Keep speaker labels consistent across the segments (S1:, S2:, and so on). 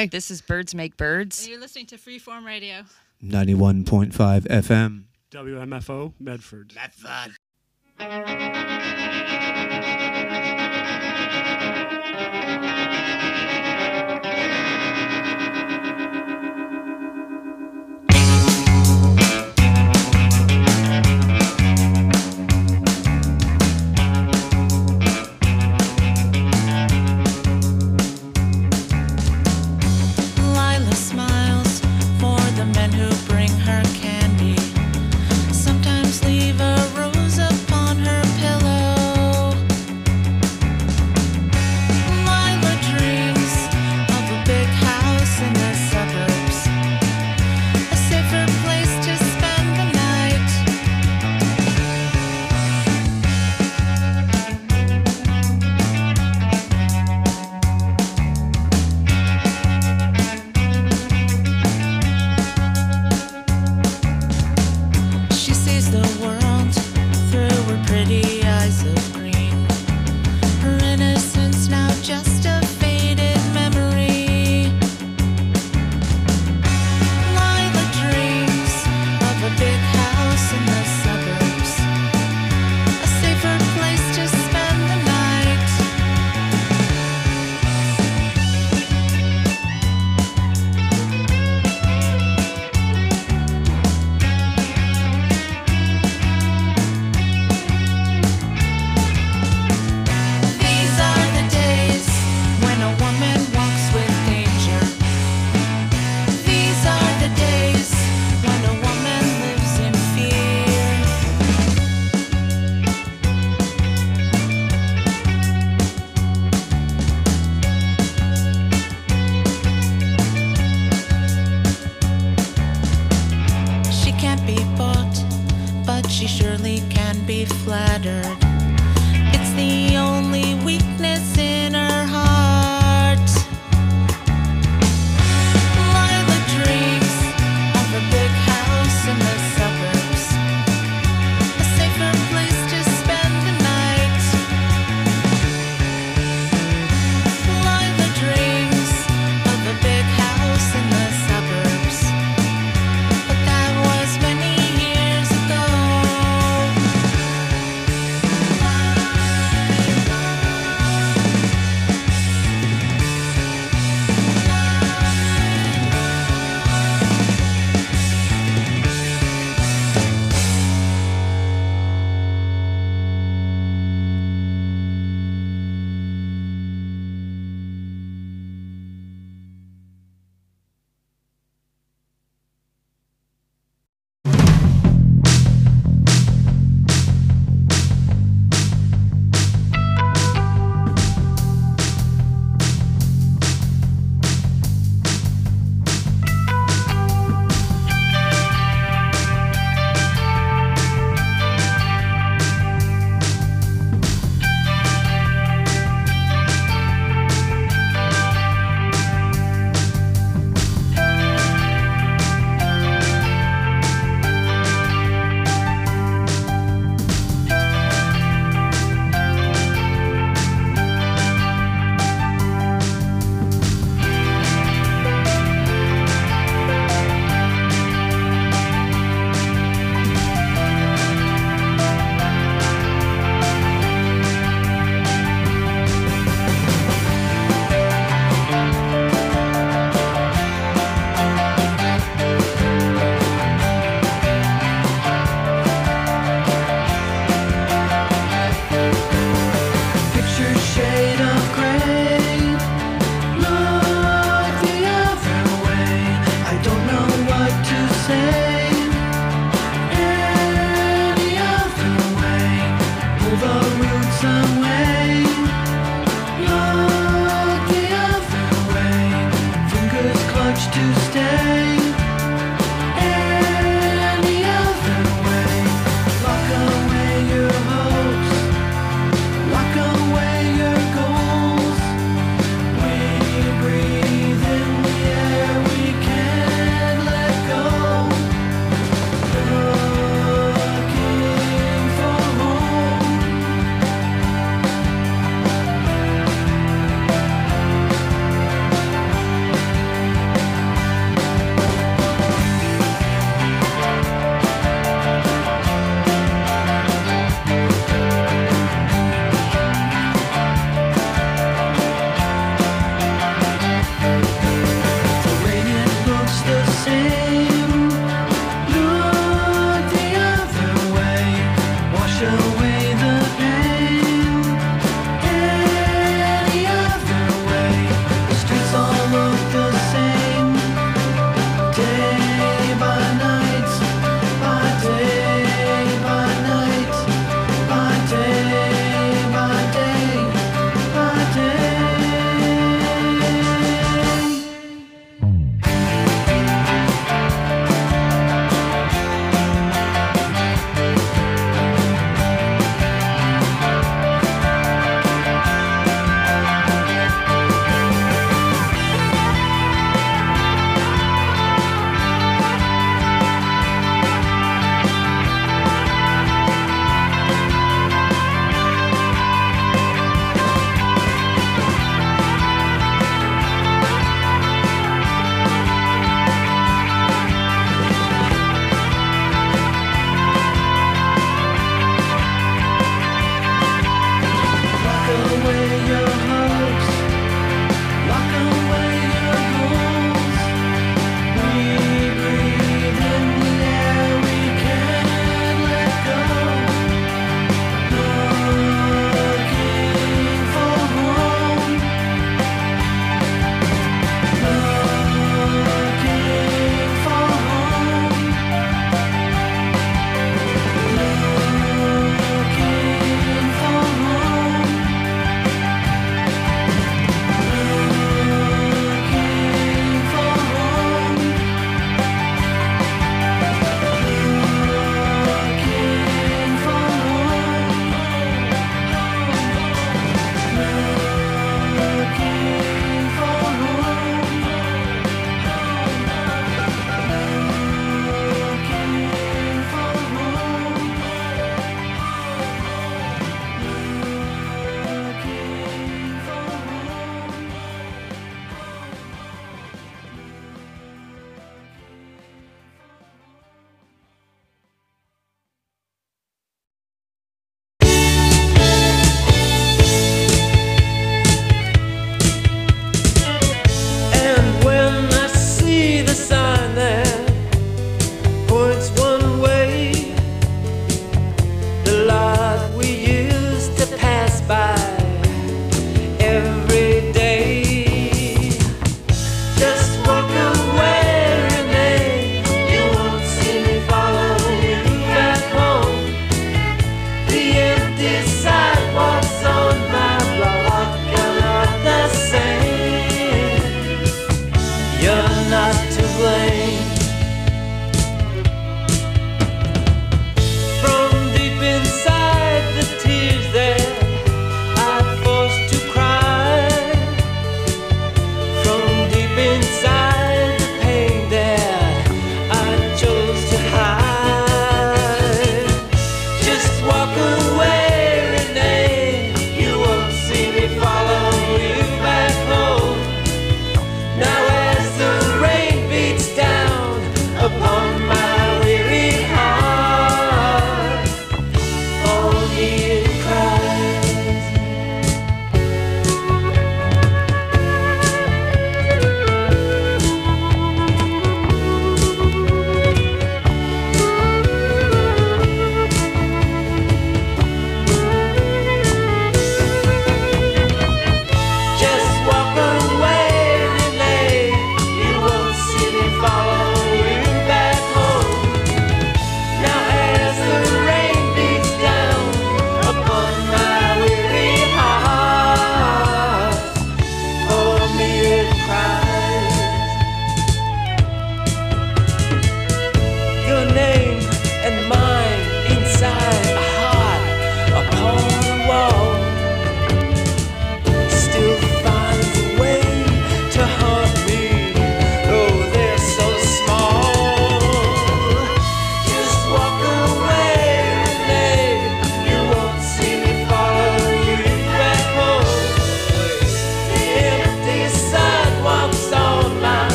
S1: Hi.
S2: This is Birds Make Birds.
S3: And you're listening to Freeform Radio.
S1: 91.5 FM.
S4: WMFO, Medford.
S1: Medford.
S5: Lila smiles for the men who bring her candy. Sometimes leave a rose upon her pillow. Lila dreams of a big house in the suburbs, a safer place to spend the night. She sees the world through her pretty eyes of green. Her innocence now just a faded memory. Lila dreams of a big house in the suburbs, a safer place to spend the night. These are the days when a woman walks with danger. These are the days when a woman lives in fear. She can't be bought, but she surely can be flattered. It's the only weakness in her heart. Lila dreams of a big house in the suburbs, a safer place to spend the night. Lila dreams of a big house in the suburbs, but that was many years ago. Picture shade of gray, look the other way. I don't know what to say. Any other way, pull the roots away. Look the other way, fingers clutch to stay. Any other way, lock away your hopes. Lock away your goals. We breathe in the air we can't let go.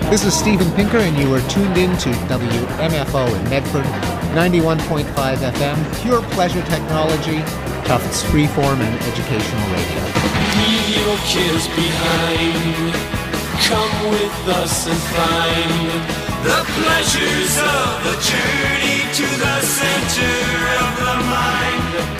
S2: This is Stephen Pinker, and you are tuned in to WMFO in Medford, 91.5 FM, pure pleasure technology, Tufts freeform and educational radio.
S6: Leave your cares behind. Come with us and find the pleasures of the journey to the center of the mind.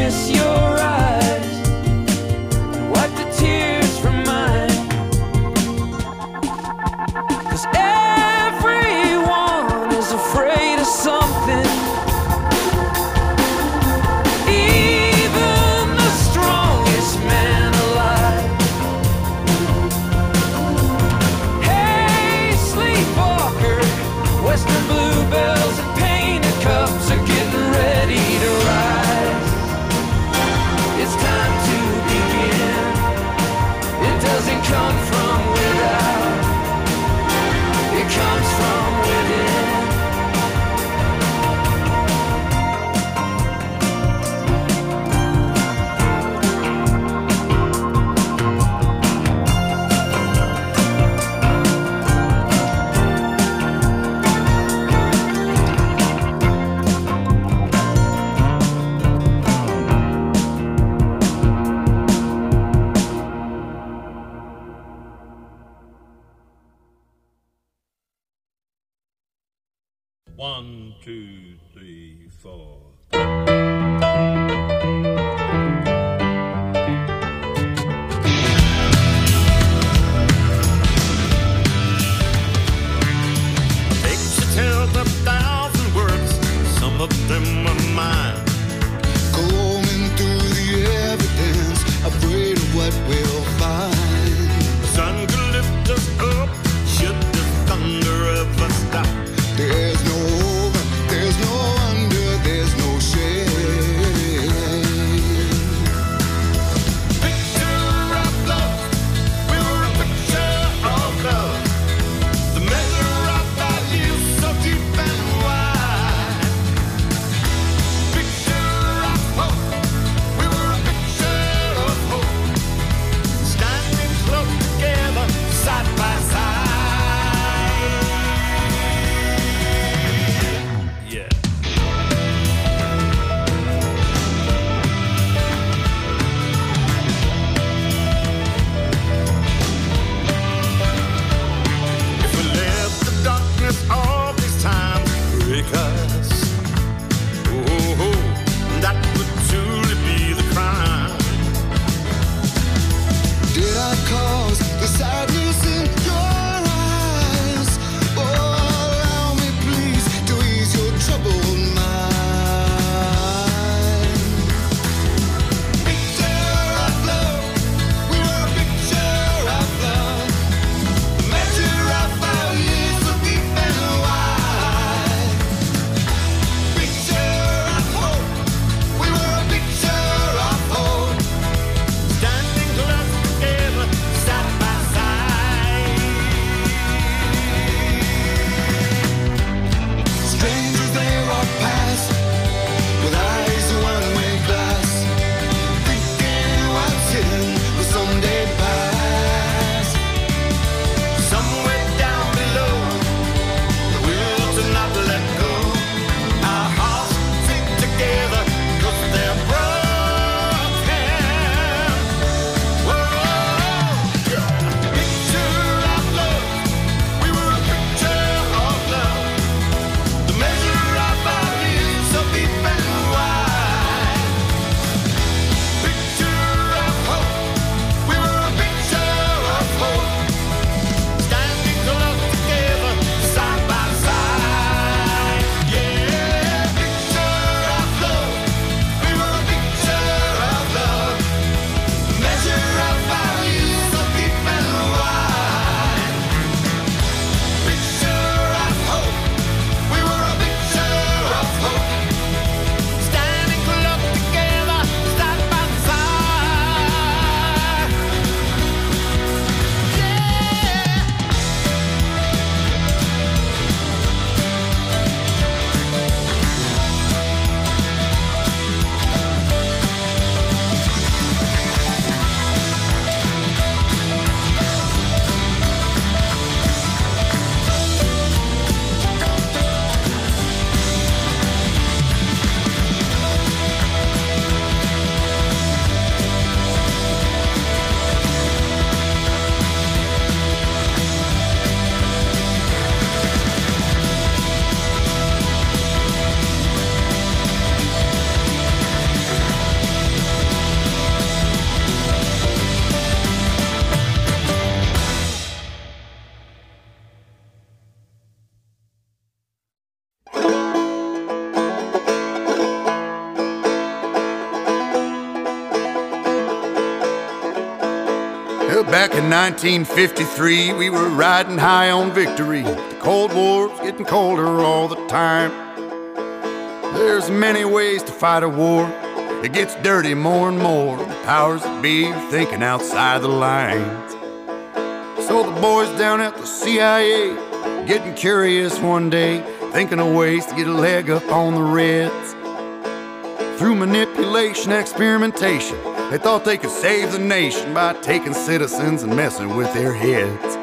S6: kiss your eyes, wipe the tears from mine. 'Cause everyone is afraid of something. Even the strongest man alive. Hey, sleepwalker, Western bluebells and painted cups are getting ready to rise. It's time to begin. It doesn't come from without. It comes from within.
S7: One, two, three, four. Takes to tell 1,000 words, some of them are mine.
S8: Going through the evidence, afraid of what we'll find.
S7: The sun could lift us up, should the thunder ever stop.
S8: There's no over, there's no under, there's no Well, back in 1953, we were riding high on victory. The Cold War's getting colder all the time. There's many ways to fight a war. It gets dirty more and more. The powers that be are thinking outside the lines. So the boys down at the CIA getting curious one day, thinking of ways to get a leg up on the Reds. Through manipulation, experimentation, they thought they could save the nation by taking citizens and messing with their heads.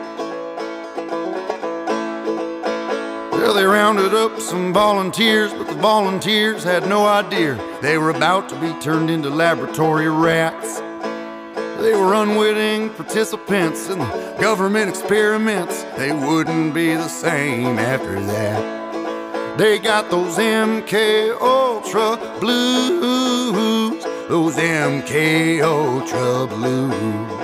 S8: Well, they rounded up some volunteers, but the volunteers had no idea they were about to be turned into laboratory rats. They were unwitting participants in the government experiments. They wouldn't be the same after that. They got those MK Ultra blues, those MK Ultra blues.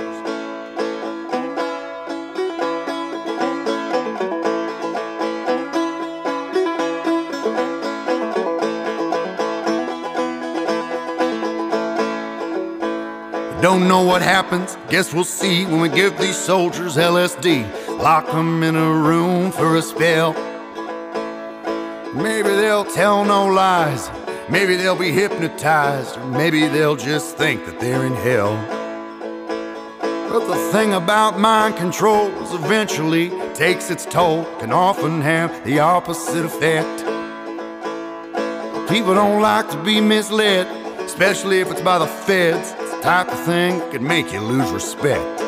S8: Don't know what happens, guess we'll see when we give these soldiers LSD. Lock them in a room for a spell. Maybe they'll tell no lies, maybe they'll be hypnotized, or maybe they'll just think that they're in hell. But the thing about mind control is eventually takes its toll, can often have the opposite effect. People don't like to be misled, especially if it's by the feds. Type of thing that could make you lose respect.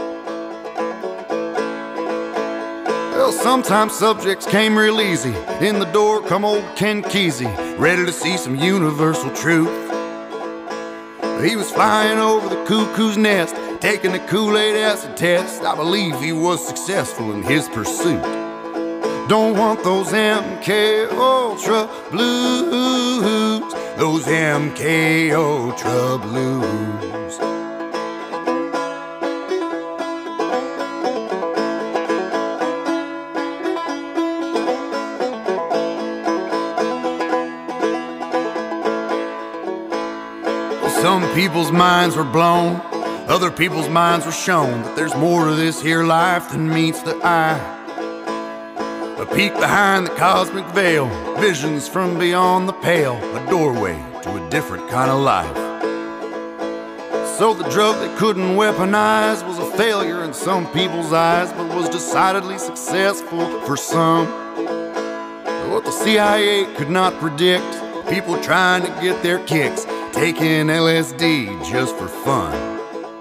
S8: Well, sometimes subjects came real easy. In the door come old Ken Kesey, ready to see some universal truth. He was flying over the cuckoo's nest, taking the Kool-Aid acid test. I believe he was successful in his pursuit. Don't want those MK Ultra blues, those MK Ultra blues. Some people's minds were blown, other people's minds were shown that there's more to this here life than meets the eye. A peek behind the cosmic veil, visions from beyond the pale, a doorway to a different kind of life. So the drug they couldn't weaponize was a failure in some people's eyes, but was decidedly successful for some. What the CIA could not predict, people trying to get their kicks, taking LSD just for fun.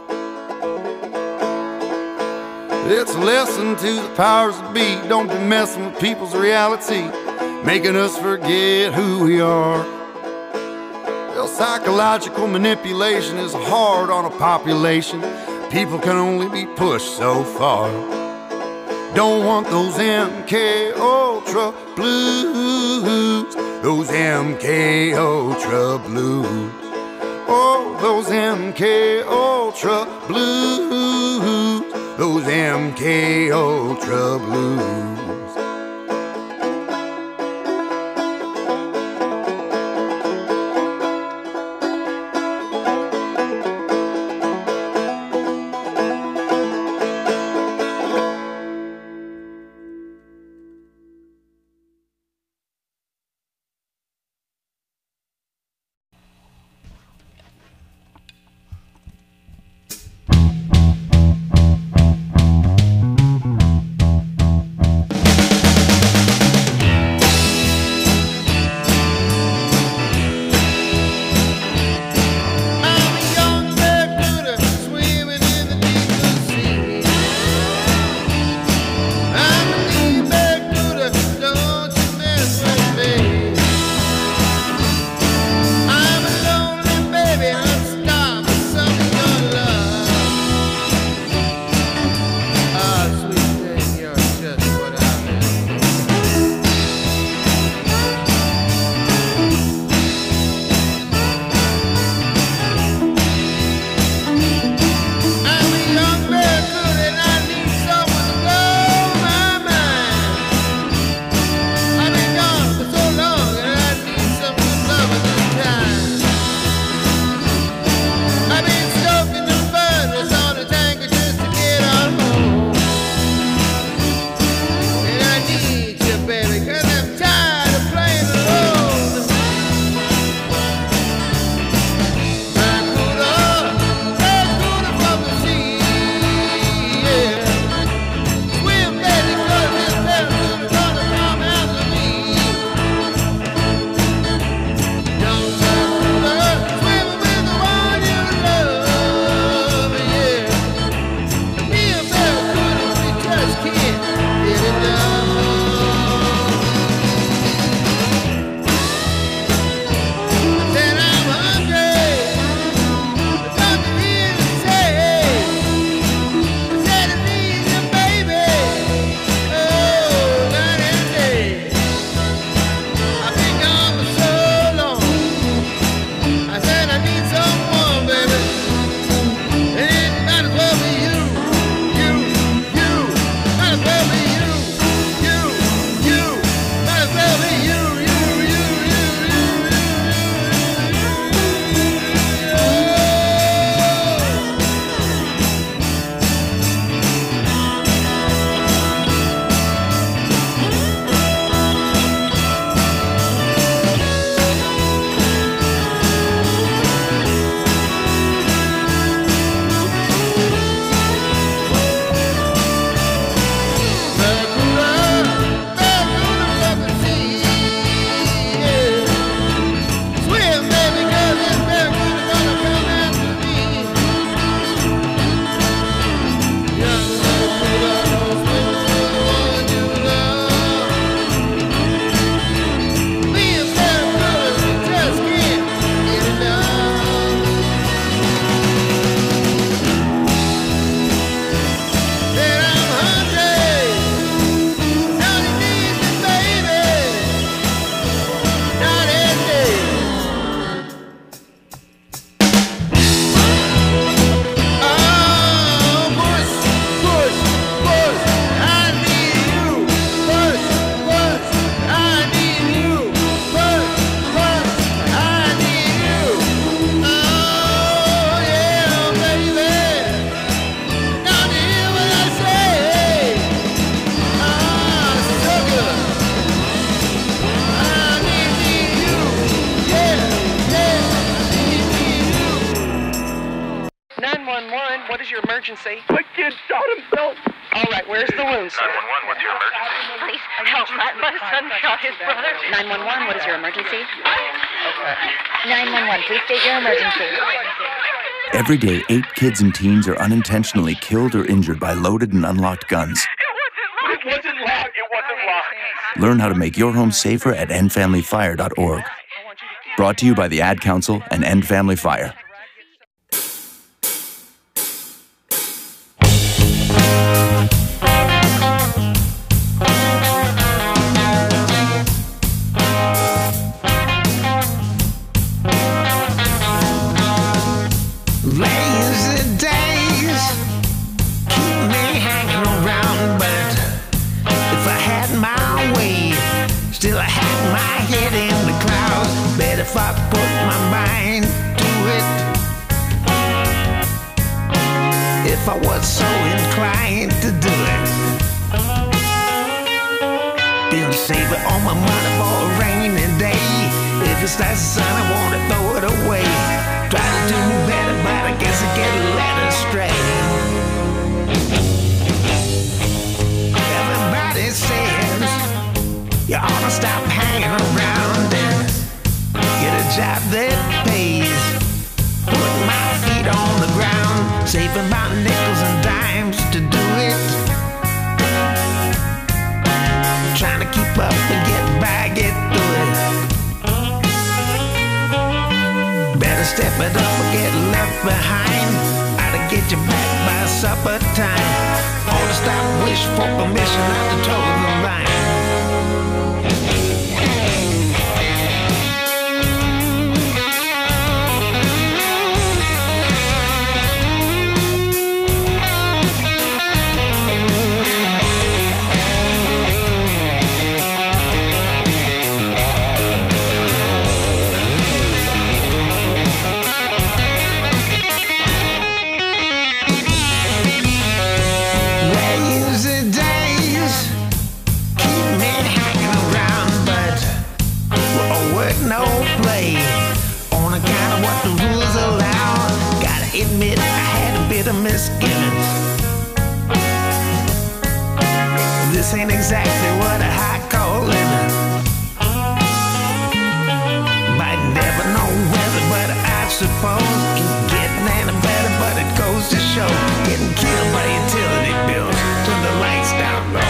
S8: It's a lesson to the powers that be. Don't be messing with people's reality, making us forget who we are. Well, psychological manipulation is hard on a population. People can only be pushed so far. Don't want those MK Ultra blues, those MK Ultra blues. Oh, those MK Ultra blues, those MK Ultra blues.
S9: 911, what is your emergency?
S10: My kid shot himself.
S9: All right, where's the wound, sir?
S11: 911, what's your emergency?
S12: Please help. My son shot his brother.
S13: 911, what is your emergency?
S9: Okay.
S13: 911, please state your emergency.
S14: Every day, 8 kids and teens are unintentionally killed or injured by loaded and unlocked guns.
S10: It wasn't locked. It wasn't locked.
S14: Learn how to make your home safer at endfamilyfire.org. Brought to you by the Ad Council and End Family Fire.
S15: Lazy days keep me hanging around, but if I had my way, still I had my head in the clouds. Bet if I put my mind to it, if I was so inclined to do it, been saving all my money for a rainy day. If it starts to sun, I want to throw it away. Try to do better, but I guess I get led astray. Everybody says you ought to stop hanging around and get a job that pays. Put my feet on the ground, saving my nickels and dimes to do it. Trying to keep up and get by, get through it. Better step it up or get left behind. I'd get you back by supper time. Ought to stop, wish for permission not to toe the line. No play on account of what the rules allow. Gotta admit, I had a bit of misgivings. This ain't exactly what a high call living. Might never know whether, but I suppose ain't getting any better. But it goes to show, getting killed by utility bills. Turn the lights down low.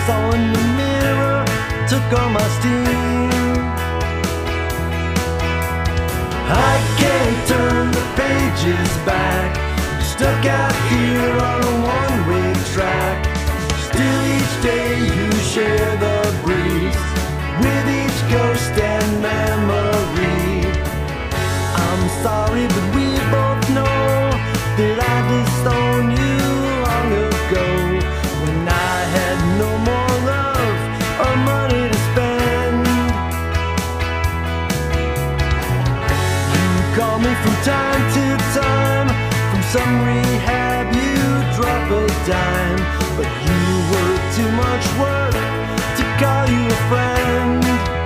S11: saw in the mirror took all my steam. I can't turn the pages back, stuck out here on a one-way track. Still each day you share the breeze with each ghost and memory. I'm sorry, but we both know that I disowned you long ago, when I had no more love or money to spend. You call me from time to time, from some rehab you drop a dime, but you were too much work to call you a friend.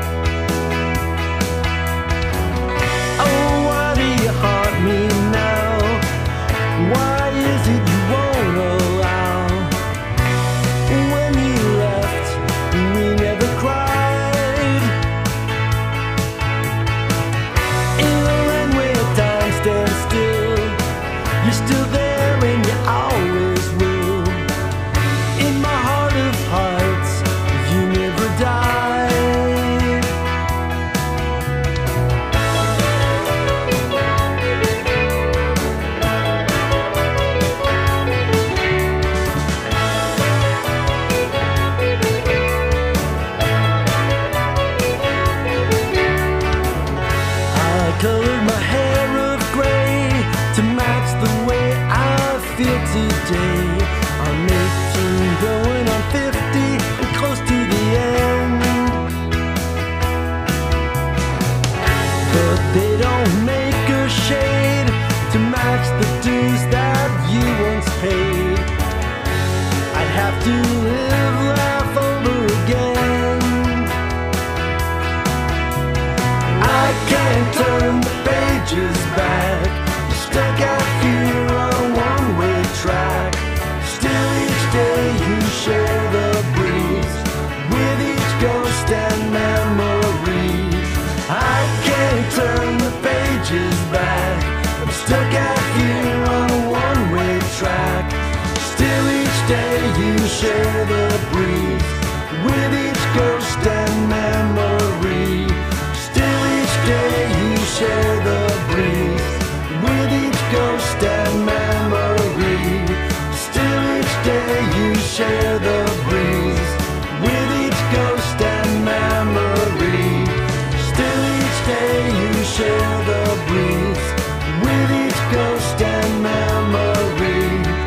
S11: Oh, why do you haunt me now? Why is it you won't allow? When you left, we never cried. In a land where time stands still, you're still there and you always will. In my heart of hearts, you never died. I colored my hair of gray to match the way I feel today. I'm 18 going on 50 and close to the end, but they don't make a shade to match the dues that you once paid. I'd have to live life over again. I can't turn the pages back, stuck out here on a one-way track. Still each day you share the breeze with each ghost and memory. I can't turn the pages back, I'm stuck out here on a one-way track. Still each day you share the breeze with each ghost and memory. Still each day you share the breeze with each ghost and memory. Still each day you share the breeze with each ghost and memory. Still each day you share the breeze with each ghost and memory.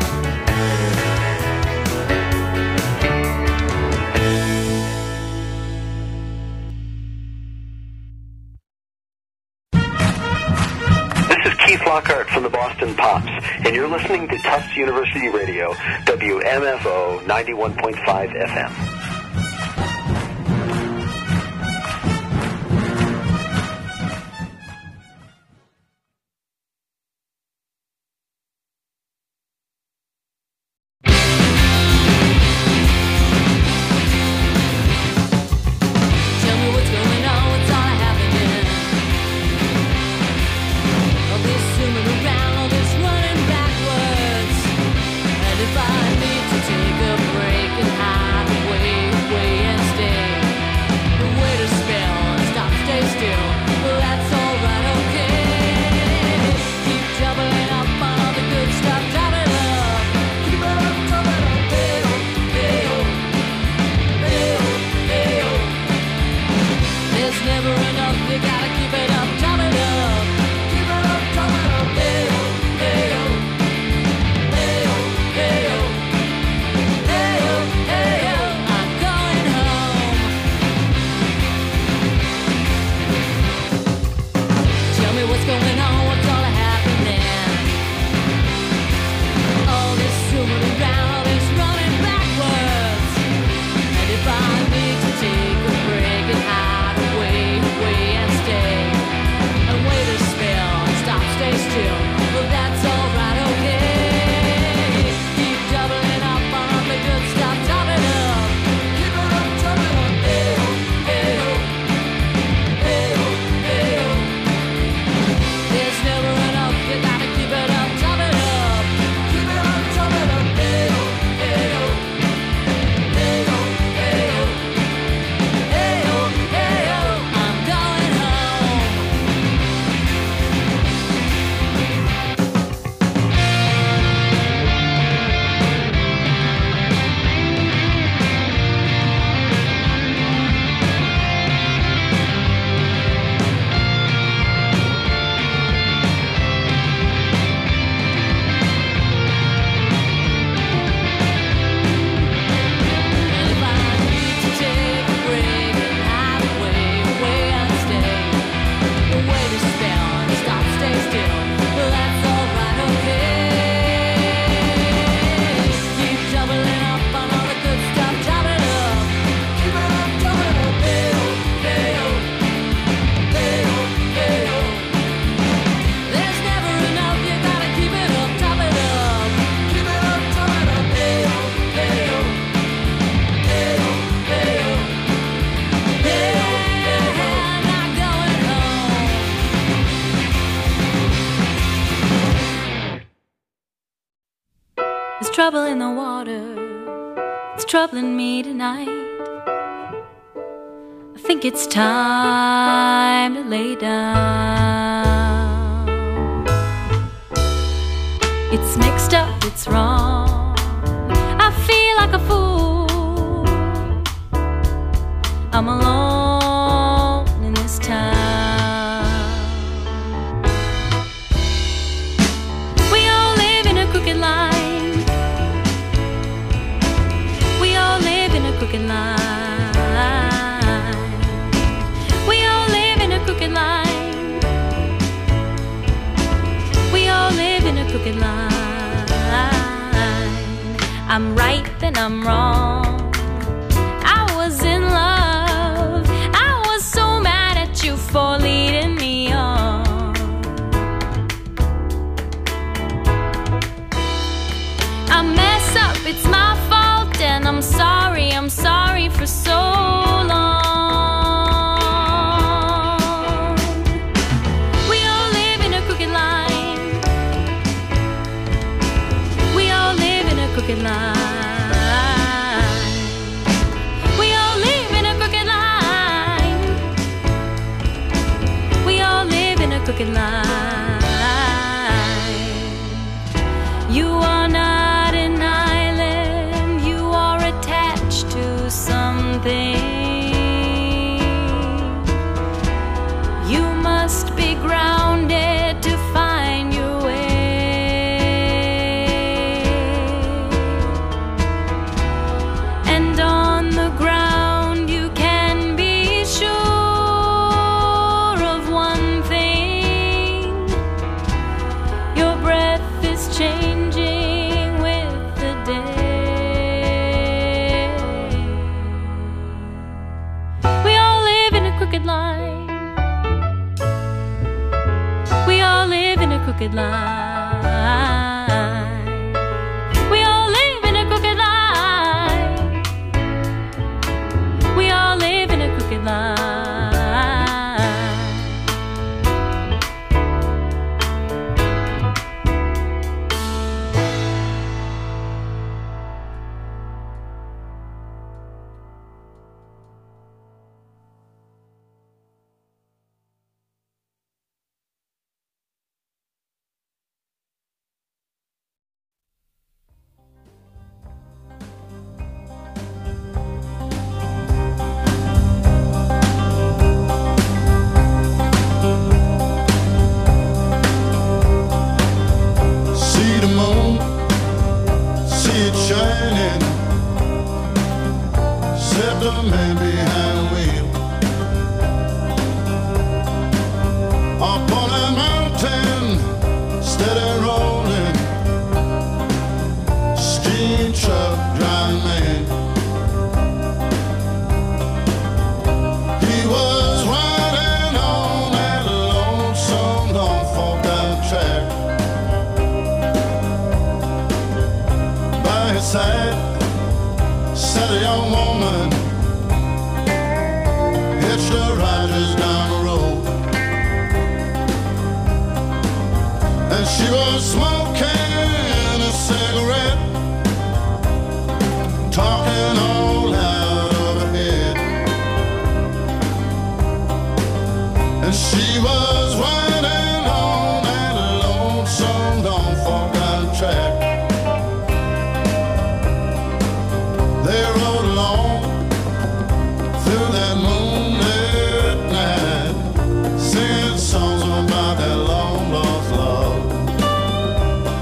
S16: Keith Lockhart from the Boston Pops, and you're listening to Tufts University Radio, WMFO 91.5 FM.
S5: Tell me what's going on, what's all happening? All this zooming around, all this running backwards. And if I need to take a break and hide away,
S17: There's trouble in the water, it's troubling me tonight. I think it's time to lay down. It's mixed up, it's wrong. I feel like a fool. I'm alone in this town. We all live in a crooked line. We all live in a crooked line. We all live in a crooked line. We all live in a crooked line. I'm right, then I'm wrong. I was in love. I was so mad at you for leading me on. I mess up, it's my fault, and I'm sorry for so long. We all live in a crooked line. We all live in a crooked line. We all live in a crooked line. We all live in a crooked line. You are not an island, you are attached to something. You must be grounded to find your way. And on the ground you can be sure of one thing. Your breath is changing with the day. We all live in a crooked line. We all live in a crooked line. We all live in a crooked line. We all live in a crooked line.
S8: See the moon, see it shining. Said the man behind the wheel. Up on that mountain, steady rolling. Steam truck driving man. He was riding on that lonesome Norfolk down track. By his side sat a young woman, hitched her riders down the road. And she was smoking a cigarette, talking all out of her head. And she was riding on that lonesome Norfolk down track. They rode along through that moonlit night, singing songs about that long lost love.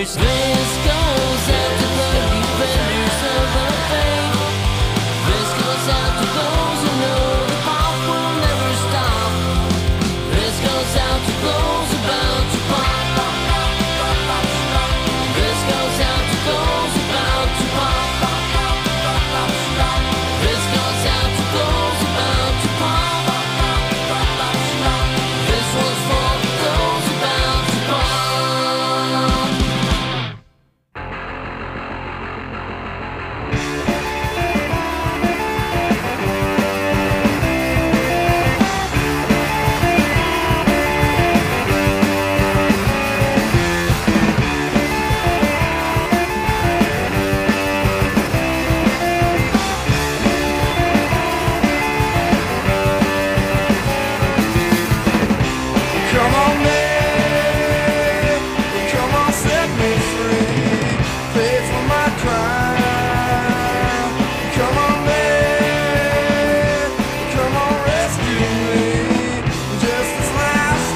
S6: This goes out to the defenders of the faith. This goes out to those who know the pop will never stop. This goes out to those about to pop. This goes out to those about to pop. This goes out to those about to pop. This one's for those about to pop.
S11: Come on, man, come on, set me free. Pay for my crime. Come on, man, come on, rescue me. Just this last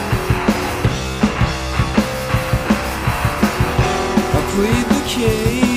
S11: I plead the case.